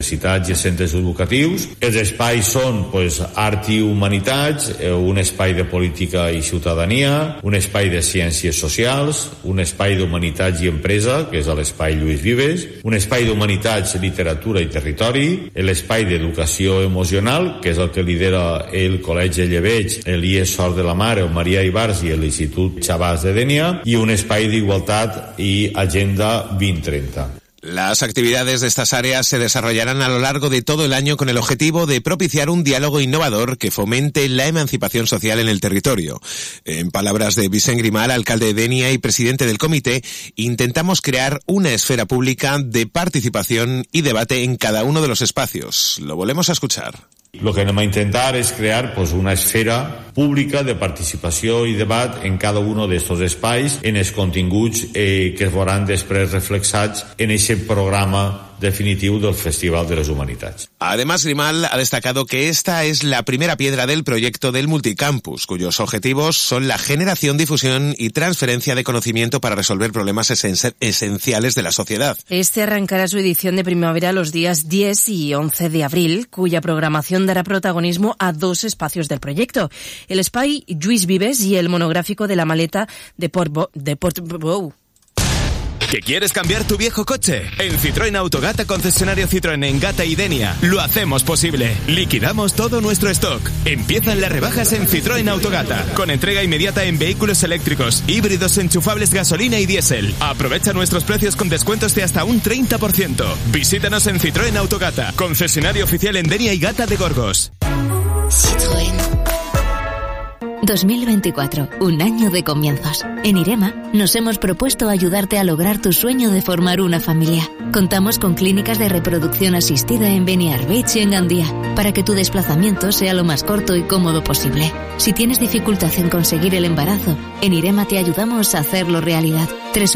universitats i centres educatius. Els espais són art i humanitats, un espai de política i ciutadania, un espai de ciències socials, un espai d'humanitats i empresa, que és l'espai Lluís Vives, un espai d'humanitats, literatura i territori, l'espai d'educació emocional, que és el que lidera el Col·legi Llebeig, l'IES Sort de la Mare, o Maria Ibars i l'Institut Chavàs de Dénia, i un espai d'igualtat i Agenda 2030. Las actividades de estas áreas se desarrollarán a lo largo de todo el año con el objetivo de propiciar un diálogo innovador que fomente la emancipación social en el territorio. En palabras de Vicent Grimal, alcalde de Dénia y presidente del comité, intentamos crear una esfera pública de participación y debate en cada uno de los espacios. Lo volvemos a escuchar. Lo que anem a intentar és crear una esfera pública de participació i debat en cada un d'aquests espais, en els continguts que es veuran després reflexats en aquest programa definitivo del Festival de las Humanidades. Además, Grimal ha destacado que esta es la primera piedra del proyecto del Multicampus, cuyos objetivos son la generación, difusión y transferencia de conocimiento para resolver problemas esenciales de la sociedad. Este arrancará su edición de primavera los días 10 y 11 de abril, cuya programación dará protagonismo a dos espacios del proyecto: el Espai Lluís Vives y el monográfico de la maleta de Portbou. ¿Que quieres cambiar tu viejo coche? En Citroën Autogata, concesionario Citroën en Gata y Denia, lo hacemos posible. Liquidamos todo nuestro stock. Empiezan las rebajas en Citroën Autogata, con entrega inmediata en vehículos eléctricos, híbridos enchufables gasolina y diésel. Aprovecha nuestros precios con descuentos de hasta un 30%. Visítanos en Citroën Autogata, concesionario oficial en Denia y Gata de Gorgos. Citroën. 2024, un año de comienzos. En Irema nos hemos propuesto ayudarte a lograr tu sueño de formar una familia. Contamos con clínicas de reproducción asistida en Beniarbeig y en Gandía, para que tu desplazamiento sea lo más corto y cómodo posible. Si tienes dificultad en conseguir el embarazo, en Irema te ayudamos a hacerlo realidad.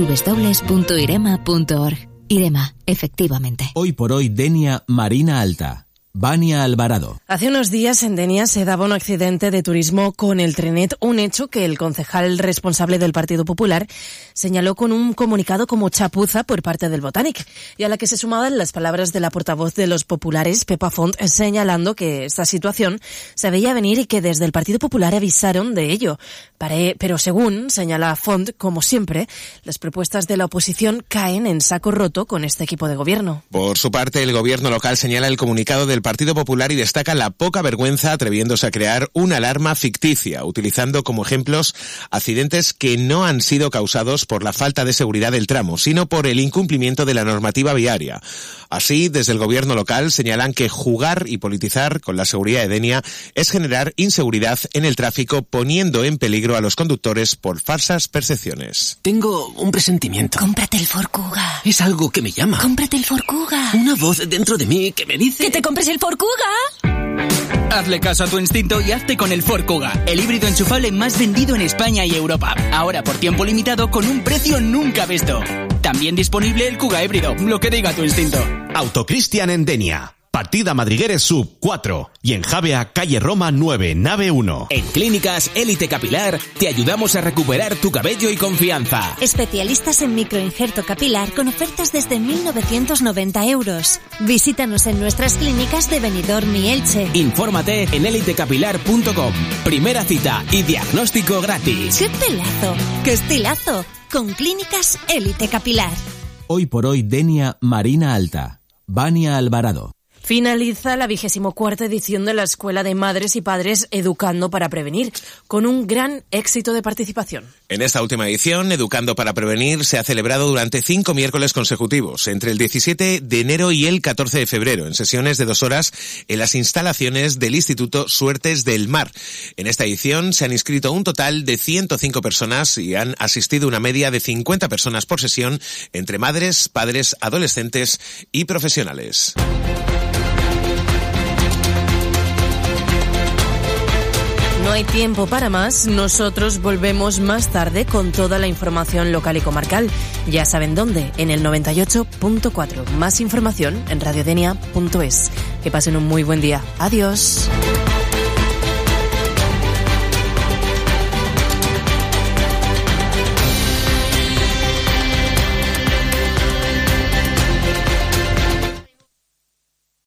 www.irema.org. Irema, efectivamente. Hoy por hoy, Denia, Marina Alta. Vania Alvarado. Hace unos días en Denia se daba un accidente de turismo con el trenet, un hecho que el concejal responsable del Partido Popular señaló con un comunicado como chapuza por parte del Botànic, y a la que se sumaban las palabras de la portavoz de los populares, Pepa Font, señalando que esta situación se veía venir y que desde el Partido Popular avisaron de ello. Pero según señala Font, como siempre, las propuestas de la oposición caen en saco roto con este equipo de gobierno. Por su parte, el gobierno local señala el comunicado del Partido Popular y destaca la poca vergüenza atreviéndose a crear una alarma ficticia, utilizando como ejemplos accidentes que no han sido causados por la falta de seguridad del tramo, sino por el incumplimiento de la normativa viaria. Así, desde el gobierno local señalan que jugar y politizar con la seguridad de Denia es generar inseguridad en el tráfico, poniendo en peligro a los conductores por falsas percepciones. Tengo un presentimiento. Cómprate el Ford Kuga. Es algo que me llama. Cómprate el Ford Kuga. Una voz dentro de mí que me dice... ¡Que te compres el Ford Kuga! Hazle caso a tu instinto y hazte con el Ford Kuga, el híbrido enchufable más vendido en España y Europa. Ahora por tiempo limitado con un precio nunca visto. También disponible el Kuga híbrido, lo que diga tu instinto. Autocristian en Denia. Partida Madrigueres Sub 4 y en Javea, calle Roma 9, nave 1. En Clínicas Élite Capilar te ayudamos a recuperar tu cabello y confianza. Especialistas en microinjerto capilar con ofertas desde 1.990 euros. Visítanos en nuestras clínicas de Benidorm y Elche. Infórmate en elitecapilar.com. Primera cita y diagnóstico gratis. ¡Qué pelazo! ¡Qué estilazo! Con Clínicas Élite Capilar. Hoy por hoy, Denia, Marina Alta. Vania Alvarado. Finaliza la 24ª edición de la Escuela de Madres y Padres Educando para Prevenir, con un gran éxito de participación. En esta última edición, Educando para Prevenir se ha celebrado durante 5 miércoles consecutivos, entre el 17 de enero y el 14 de febrero, en sesiones de 2 horas en las instalaciones del Instituto Suertes del Mar. En esta edición se han inscrito un total de 105 personas y han asistido una media de 50 personas por sesión, entre madres, padres, adolescentes y profesionales. No hay tiempo para más, nosotros volvemos más tarde con toda la información local y comarcal. Ya saben dónde, en el 98.4. Más información en radiodenia.es. Que pasen un muy buen día. Adiós.